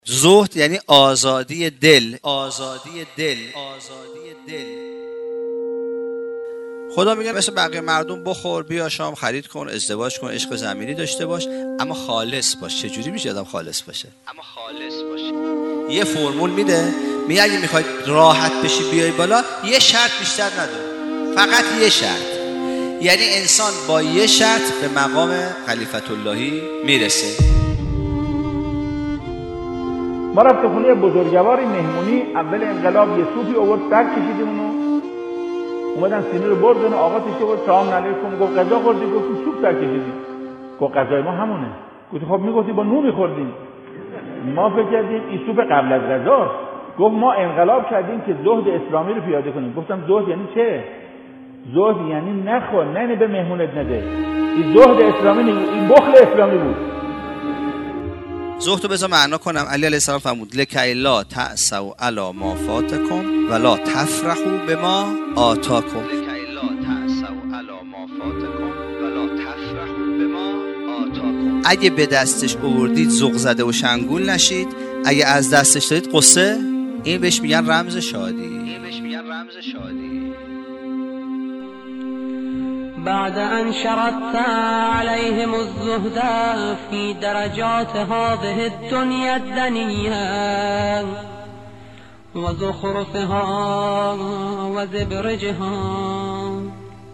زهد یعنی آزادی دل. آزادی دل. آزادی دل. خدا میگه مثل بقیه مردم بخور، بیا شام، خرید کن، ازدواج کن، عشق زمینی داشته باش، اما خالص باش. چجوری میشه آدم خالص باشه؟ اما خالص باشه. یه فرمول میده، میگه اگه میخواید راحت بشی بیای بالا، یه شرط بیشتر نداره، فقط یه شرط. یعنی انسان با یه شرط به مقام خلیفت اللهی میرسه. ما رفتیم خونه بزرگواری مهمونی، اول انقلاب یه سوپی آورد سر کشیدیم اونو، اومدن سینی رو بردن، آقا تشته بود سلام علیکم، گفت غذا خوردی؟ گفتیم سوپ سر کشیدیم. گفت غذای ما همونه. گفت خب میگفتی با نون میخوردیم. ما فکر کردیم این سوپ قبل از غذاست. گفت ما انقلاب کردیم که زهد اسلامی رو پیاده کنیم. گفتم زهد یعنی چه؟ زهد یعنی نخور، نه به مهمونت نده. این زهد اسلامی نیست، این بخل اسلامی بود. زهد رو بذار معنا کنم. علی علیه السلام فرمود لکی لا تأسوا علی ما فاتکم ولا تفرحوا بما آتاکم. لکی لا تأسوا علی ما فاتکم ولا تفرحوا بما آتاکم. اگه به دستش آوردید ذوق زده و شنگول نشید، اگه از دستش دادید قصه. این بهش میگن رمز شادی. این بهش میگن رمز شادی. بعد أن شردت عليهم الزهد في درجات هذه الدنيا الدنيا وزخرفها وزبرجها.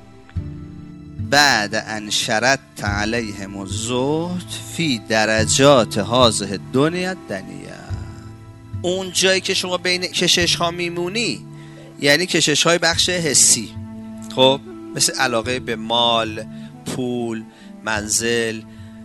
بعد ان شردت علیهم الزهد فی درجات هذه الدنیا الدنیا. اون جایی که شما بین کشش ها میمونی، یعنی کشش های بخش حسی، خب مثل علاقه به مال، پول، منزل،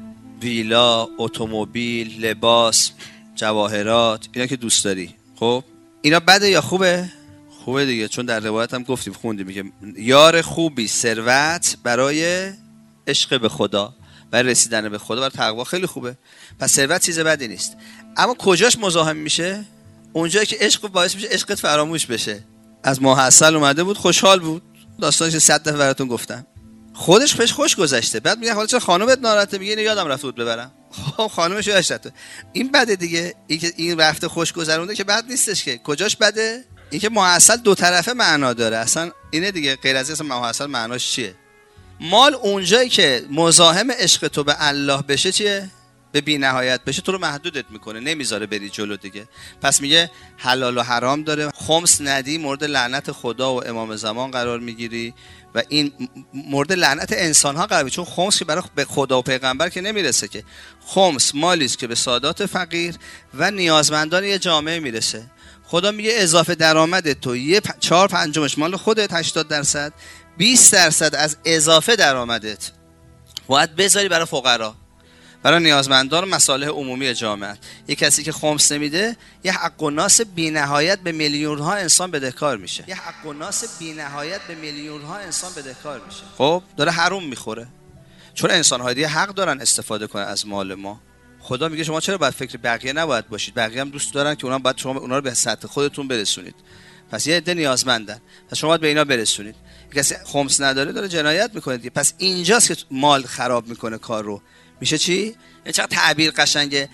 ویلا، اتومبیل، لباس، جواهرات، اینا که دوست داری. خب اینا بده یا خوبه؟ خوبه دیگه، چون در روایت هم گفتیم، خوندیم میگه یار خوبی ثروت برای عشق به خدا، برای رسیدن به خدا، برای تقوا خیلی خوبه. پس ثروت چیز بدی نیست. اما کجاش مزاحم میشه؟ اونجایی که عشق باعث میشه عشقت فراموش بشه. از ماه عسل اومده بود، خوشحال بود، داستانش 100 دفعه براتون گفتم، خودش بهش خوش گذشته. بعد میگه حالا چرا خانومت ناراحته؟ میگه اینو یادم رفت بود ببرم. خب خانومش یادش رفته. این بده دیگه. این که این رفته خوش گذرونده که بد نیستش که. کجاش بده؟ این که ماه عسل دو طرفه معنا داره. اصلا اینه دیگه، غیر از اصلا ماه عسل معناش چیه؟ مال اونجایی که مزاحم عشق تو به الله بشه چیه؟ به بی نهایت بشه، تو رو محدودت میکنه، نمیذاره بری جلو دیگه. پس میگه حلال و حرام داره، خمس ندی مورد لعنت خدا و امام زمان قرار میگیری و این مورد لعنت انسان ها قرار میگیری، چون خمس که برای به خدا و پیغمبر که نمیرسه که. خمس مالی است که به سادات فقیر و نیازمندان یه جامعه میرسه. خدا میگه اضافه درآمد تو 4/5 مال خودت، 80%، 20% از اضافه درآمدت باید بذاری برای فقرا، برای نیازمندان و مصالح عمومی جامعه. یک کسی که خمس نمیده، یه حق و ناس بی‌نهایت به میلیون‌ها انسان بدهکار میشه. یه حق و ناس بی‌نهایت به میلیون‌ها انسان بدهکار میشه. خب داره حرام میخوره، چون انسان‌ها دیگه حق دارن استفاده کنن از مال ما. خدا میگه شما چرا باید فکر بقیه نباید باشید؟ بقیه هم دوست دارن که باید شما اونا رو به سطح خودتون برسونید. پس یه عده نیازمندن، پس شما باید به اینا برسونید. کسی خمس نداره داره جنایت میکنه دیگه. پس اینجاست که مال خراب میکنه کار رو. میشه چی؟ یه چقدر تعبیر قشنگه.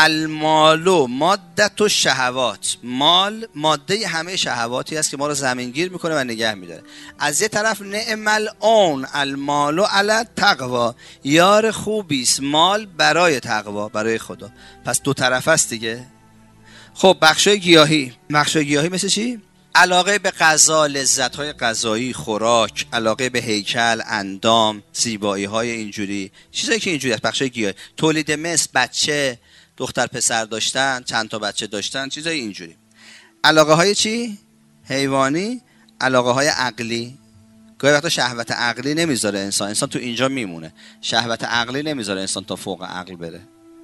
المالو مادت و شهوات. مال ماده همه شهواتی است که ما رو زمینگیر میکنه و نگه میداره. از یه طرف نعم العون المالو علی تقوا. یار خوبیست مال برای تقوا، برای خدا. پس دو طرف است دیگه. خب بخشای گیاهی. بخشای گیاهی مثل چی؟ علاقه به غذا، لذت‌های غذایی، خوراک، علاقه به هیکل، اندام، زیبایی‌های اینجوری، چیزایی که اینجوری است. بخشای گیاهی. تولید مثل، بچه، دختر پسر داشتن، چند تا بچه داشتن، چیزای اینجوری. علاقه‌های چی؟ حیوانی، علاقه‌های عقلی. گاهی وقتا شهوت عقلی نمیذاره انسان تو اینجا میمونه. شهوت عقلی نمیذاره انسان تا فوق عقل بره.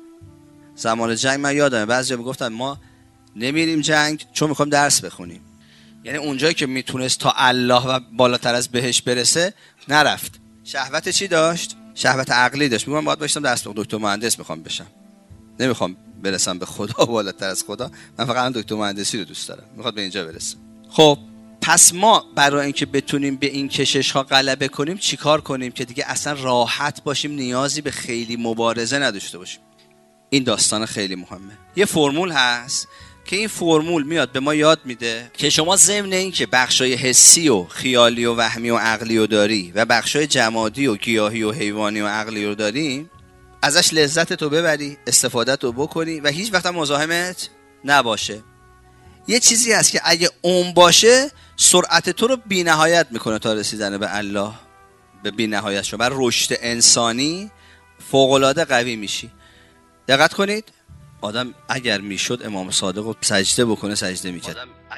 زمان جنگ من یادمه بعضیا میگفتن ما نمیریم جنگ چون میخوایم درس بخونیم. یعنی اونجایی که میتونست تا الله و بالاتر از بهش برسه نرفت. شهوت چی داشت؟ شهوت عقلی داشت. میگم باید باشم درس بخونم، دکتر مهندس میخوام بشم، نمیخوام برسم به خدا بالاتر از خدا، من فقط دکتر مهندسی رو دوست دارم، میخواد به اینجا برسه. خب پس ما برای اینکه بتونیم به این کشش ها غلبه کنیم چیکار کنیم که دیگه اصلا راحت باشیم، نیازی به خیلی مبارزه نداشته باشیم؟ این داستان خیلی مهمه. یه فرمول هست که این فرمول میاد به ما یاد میده که شما ضمن این که بخشای حسی و خیالی و وهمی و عقلی رو داری و بخشای جمادی و گیاهی و حیوانی و عقلی رو داری، ازش لذت تو ببری، استفاده تو بکنی و هیچ وقت مزاحمت نباشه. یه چیزی هست که اگه اون باشه سرعت تو رو بی نهایت میکنه تا رسیدن به الله، به بی نهایت شو. بر رشد انسانی فوق‌العاده قوی میشی. دقت کنید، آدم اگر میشد امام صادق رو سجده بکنه سجده میکرد.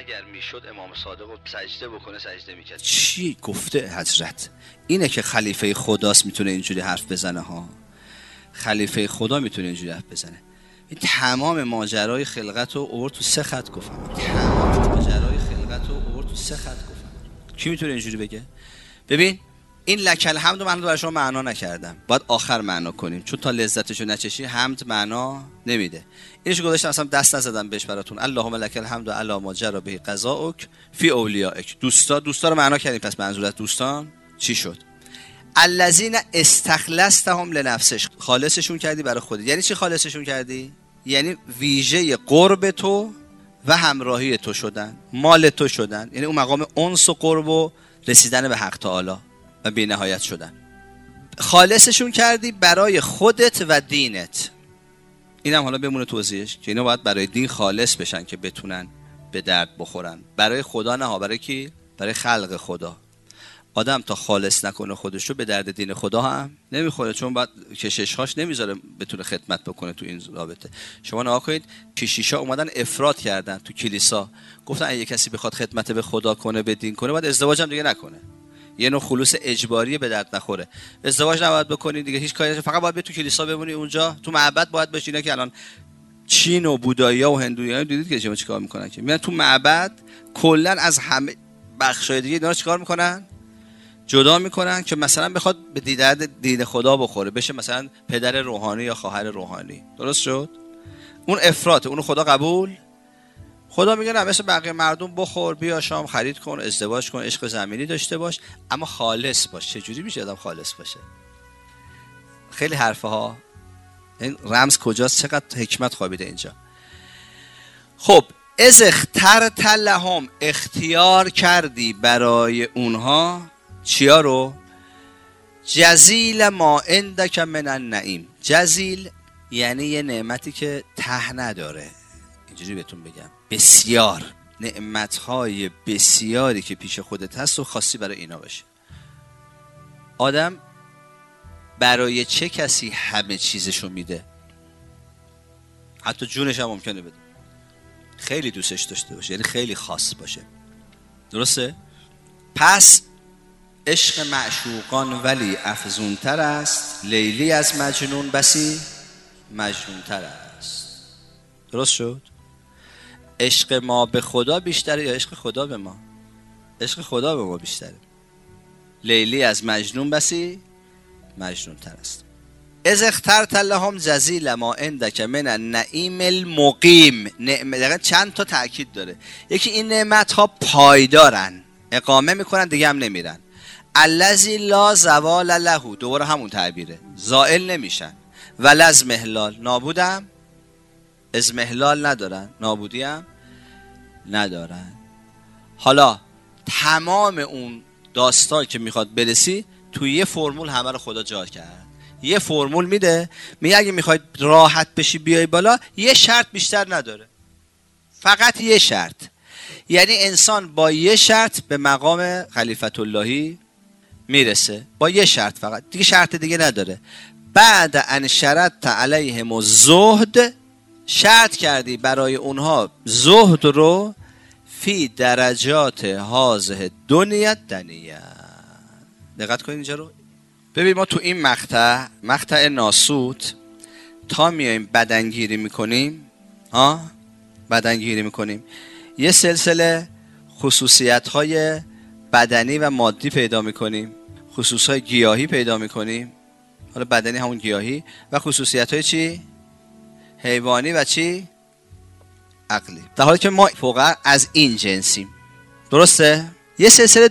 چی گفته حضرت؟ اینه که خلیفه خداست میتونه اینجوری حرف بزنه ها. خلیفه خدا میتونه اینجوری حرف بزنه. این تمام ماجرای خلقت رو آورد تو 3 خط گفتم. کی میتونه اینجوری بگه؟ ببین این لک الحمد من برای شما معنا نکردم، باید آخر معنا کنیم، چون تا لذتشو نچشی حمد معنا نمیده. اینش گذاشتم اصلا دست نزدم بهش براتون. اللهم لک الحمد علی ما جرى به قضاءک فی اولیائک. دوستا رو معنا کردیم، پس منظور از دوستان چی شد؟ الذین استخلصتهم لنفسک، خالصشون کردی برای خودت. یعنی چی خالصشون کردی؟ یعنی ویژه قرب تو و همراهی تو شدن، مال تو شدن، یعنی اون مقام انس و قرب و رسیدن به حق تعالی و بی نهایت شدن. خالصشون کردی برای خودت و دینت. اینم حالا بمونه توضیحش که اینا باید برای دین خالص بشن که بتونن به درد بخورن. برای خدا نه ها. برای کی؟ برای خلق خدا. آدم تا خالص نکنه خودشو به درد دین خدا هم نمیخوره، چون بعد کشش‌هاش نمیذاره بتونه خدمت بکنه تو این رابطه. شما نگاه کنید کشیشا اومدن افراط کردن تو کلیسا، گفتن اگه کسی بخواد خدمت به خدا کنه، به دین کنه، باید ازدواج هم دیگه نکنه. یه نوع خلوص اجباری به درد نخوره. ازدواج نباید بکنی دیگه، هیچ کاری، فقط باید تو کلیسا بمونی، اونجا تو معبد باید باشی. اینا که الان چین و بودایی‌ها و هندویی‌ها دیدید که شما چیکار میکنن، که میان تو معبد کلا از همه بخشای دیگه اینا چیکار میکنن؟ جدا میکنن که مثلا بخواد به دین خدا بخوره، بشه مثلا پدر روحانی یا خواهر روحانی. درست شد؟ اون افراطه، اونو خدا قبول. خدا میگه نه، مثل بقیه مردم بخور، بیا شام خرید کن، ازدواج کن، عشق زمینی داشته باش، اما خالص باش. چجوری میشه آدم خالص باشه؟ خیلی حرفه ها. این رمز کجاست؟ چقدر حکمت خوابیده اینجا. خب از اخترت لهم، اختیار کردی برای اونها چیا رو؟ جزیل ما عندک من النعیم. جزیل یعنی یه نعمتی که ته نداره، اینجوری بهتون بگم، بسیار نعمتهای بسیاری که پیش خودت هست و خواستی برای اینا باشه. آدم برای چه کسی همه چیزشو میده؟ حتی جونش هم ممکنه بده. خیلی دوستش داشته باشه، یعنی خیلی خاص باشه. درسته؟ پس عشق معشوقان ولی افزونتر است، لیلی از مجنون بسی مجنونتر است. درست شد؟ عشق ما به خدا بیشتره یا عشق خدا به ما؟ عشق خدا به ما بیشتره. لیلی از مجنون بسی مجنونتر است. از اخترت لهم جزیل ما عندک من النعیم المقیم. دقیقا چند تا تأکید داره. یکی این نعمت ها پایدارن، اقامه میکنن دیگه هم نمیرن. الذی لا زوال له، دوباره همون تعبیره، زائل نمیشن. ولا از محلال، نابودم از محلال ندارن، نابودی هم ندارن. حالا تمام اون داستان که میخواد برسی توی یه فرمول همه رو خدا جا کرد. یه فرمول میده، میگه اگه میخواید راحت بشی بیای بالا، یه شرط بیشتر نداره، فقط یه شرط. یعنی انسان با یه شرط به مقام خلیفت اللهی میرسه، با یه شرط فقط، دیگه شرط دیگه نداره. بعد ان شرطت علیهم الزهد، شرط کردی برای اونها زهد رو، فی درجات هذه دنیا دنیه. دقت کنید اینجا رو. ببین ما تو این مقطع ناسوت تا میایم بدنگیری میکنیم، بدنگیری میکنیم، یه سلسله خصوصیت‌های بدنی و مادی پیدا میکنیم، خصوصیت‌های گیاهی پیدا میکنیم، حالا بدنی همون گیاهی، و خصوصیت‌های چی؟ حیوانی و چی؟ عقلی. در حالی که ما فوقا از این جنسیم. درسته؟ یه سلسله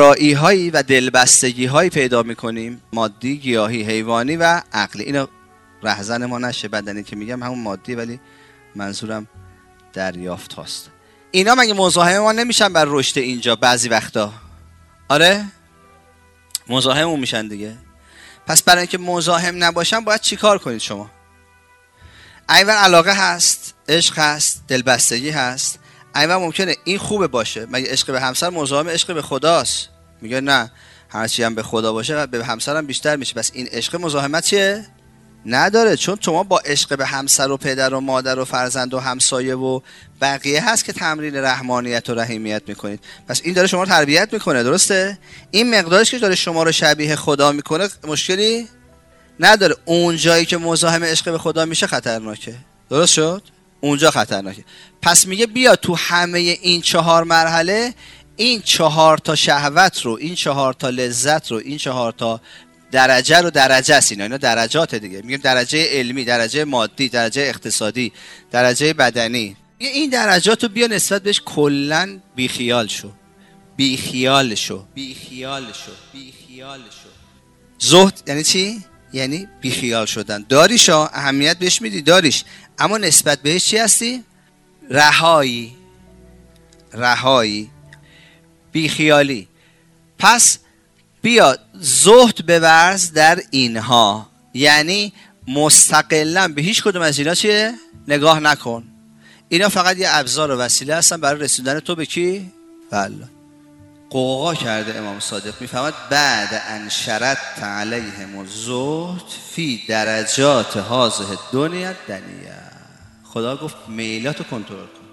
دارایی‌هایی و دلبستگی‌هایی پیدا میکنیم، مادی، گیاهی، حیوانی و عقلی. اینو رهزن ما نشه. بدنی که میگم همون مادی، ولی منظورم دریافت هاست. اینا مگه مزاحم ما نمیشن بر رشد اینجا بعضی وقتا؟ آره مزاحممون میشن دیگه. پس برای اینکه مزاحم نباشن باید چیکار کنید شما؟ ایوان علاقه هست، عشق هست، دلبستگی هست. ایوان ممکنه این خوبه باشه. مگه عشق به همسر مزاحم عشق به خداست؟ میگه نه، هرچی هم به خدا باشه به همسر هم بیشتر میشه. پس این عشق مزاحمت چیه؟ نداره. چون شما با عشق به همسر و پدر و مادر و فرزند و همسایه و بقیه هست که تمرین رحمانیت و رحیمیت میکنید. پس این داره شما رو تربیت میکنه، درسته؟ این مقدارش که داره شما رو شبیه خدا میکنه مشکلی نداره. اون جایی که مزاحم عشق به خدا میشه خطرناکه. درست شد؟ اونجا خطرناکه. پس میگه بیا تو همه این 4 مرحله، این 4 تا شهوت رو، این 4 تا لذت رو، این 4 تا درجه رو، درجه است اینا درجات دیگه. میگیم درجه علمی، درجه مادی، درجه اقتصادی، درجه بدنی. این درجات رو بیا نسبت بهش کلن بیخیال شو. بیخیال شو. بیخیال شو. بیخیال شو. زهد یعنی چی؟ یعنی بیخیال شدن. داریش اهمیت بهش میدی، داریش، اما نسبت بهش چی هستی؟ رهایی. رهایی، بیخیالی. پس بیا زهد بورز در اینها، یعنی مستقلا به هیچ کدوم از اینا چیه؟ نگاه نکن. اینا فقط یه ابزار و وسیله هستن برای رسیدن تو به کی؟ بله. قوقا کرده امام صادق، میفهمد بعد ان شرط علیهم الزهد فی درجات هذه الدنیا دنیه. خدا گفت میلاتو کنترل کن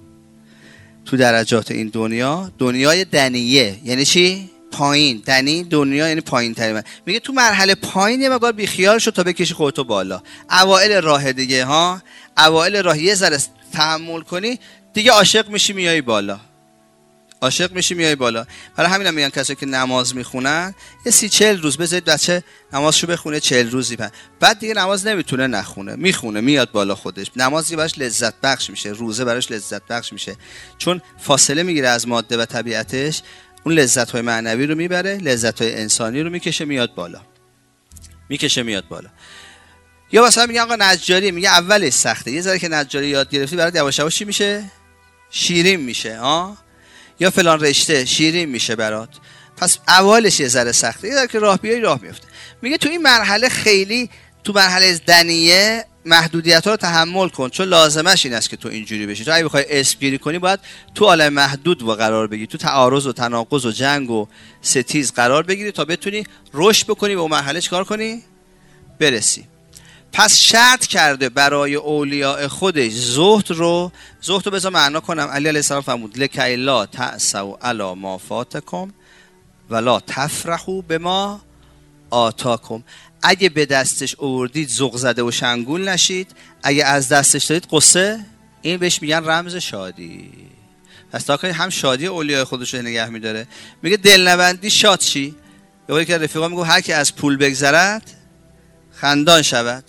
تو درجات این دنیا. دنیای دنیه یعنی چی؟ پایین. دنی دنیا یعنی پایین ترین. میگه تو مرحله پایین یه مقدار بیخیال شو تا بکشی خودتو بالا. اوائل راه دیگه ها، اوائل راه یه ذره تحمل کنی دیگه عاشق میشی میای بالا. عاشق میشی میای بالا. برای همینم میگن کسایی که نماز میخونن یه 30-40 روز بذارید بچه نمازشو بخونه، 40 روزی بعد دیگه نماز نمیتونه نخونه، میخونه میاد بالا خودش. نماز دیگه براش لذت بخش میشه، روزه براش لذت بخش میشه، چون فاصله میگیره از ماده و طبیعتش. اون لذت های معنوی رو میبره، لذت های انسانی رو میکشه میاد بالا. میکشه میاد بالا. یا مثلا میگن آقا نجاری، میگه اولش سخته، یه ذره که نجاری یاد گرفتی برات یواش یواش چی میشه؟ شیرین میشه. یا فلان رشته شیرین میشه برات. پس اولش یه ذره سخته، یه ذره که راه بیای راه میفته. میگه تو این مرحله خیلی، تو مرحله دنیه محدودیت ها رو تحمل کن، چون لازمش این است که تو اینجوری بشی. تو اگه بخوای اسم گیری کنی باید تو عالم محدود و قرار بگیری، تو تعارض و تناقض و جنگ و ستیز قرار بگیری تا بتونی رشد بکنی و اون مرحله چیکار کنی؟ برسی. پس شرط کرده برای اولیاء خودش زهد رو بذار معنا کنم. علی علیه السلام فرمود لکی لا تأسوا علی ما فاتکم ولا تفرحوا بما آتاکم. اگه به دستش آوردید ذوق زده و شنگول نشید، اگه از دستش دادید قصه. این بهش میگن رمز شادی. پس تا کنید هم شادی اولیاء خودش رو نگه میداره. میگه دلنبندی شاد شی. یه که رفیقا میگه هر کی از پول بگذرد خندان شود.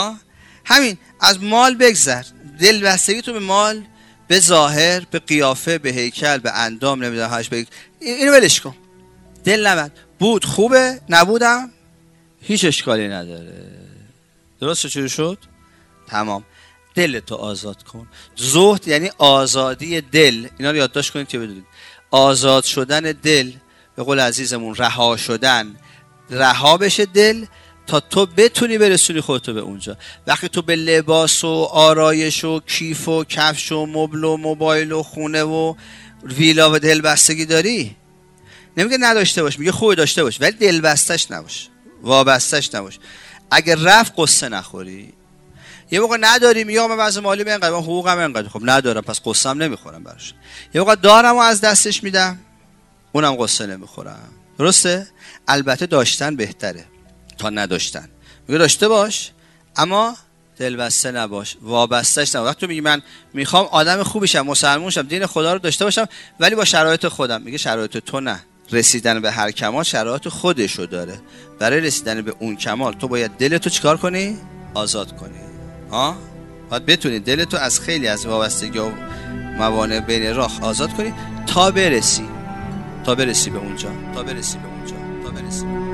همین از مال بگذر. دل بستگی تو به مال، به ظاهر، به قیافه، به هیکل، به اندام، نمیدونم هاش بگی اینو ولش کن. دل نبند. بود خوبه، نبودم هیچ اشکالی نداره. درست چجوری شد؟ تمام. دلتو آزاد کن. زهد یعنی آزادی دل. اینا رو یادداشت کنید که بدونید. آزاد شدن دل، به قول عزیزمون رها شدن. رها بشه دل تا تو بتونی برسونی خودتو به اونجا. وقتی تو به لباس و آرایش و کیف و کفش و مبل و موبایل و خونه و ویلا و دلبستگی داری، نمیگه نداشته باش، میگه خوب داشته باش، ولی دلبستش نباش، وابستش نباش. اگر رفت قصه نخوری. یه موقع نداری میگه من وضع مالی من اینقدر، من حقوقم اینقدر، خب ندارم پس قصه‌ام نمیخورم براش. یه موقع دارم و از دستش میدم، اونم قصه نمیخورم. درسته؟ البته داشتن بهتره تا نداشتن. میگه داشته باش اما دلبسته نباش، وابستهش نباش. وقتی تو میگی من میخوام آدم خوبی شم، مسلمان شم، دین خدا رو داشته باشم، ولی با شرایط خودم، میگه شرایط تو نه. رسیدن به هر کمال شرایط خودشو داره. برای رسیدن به اون کمال تو باید دلتو چیکار کنی؟ آزاد کنی. باید بتونی دلتو از خیلی از وابستگی و موانع بین راه آزاد کنی تا برسی به اونجا.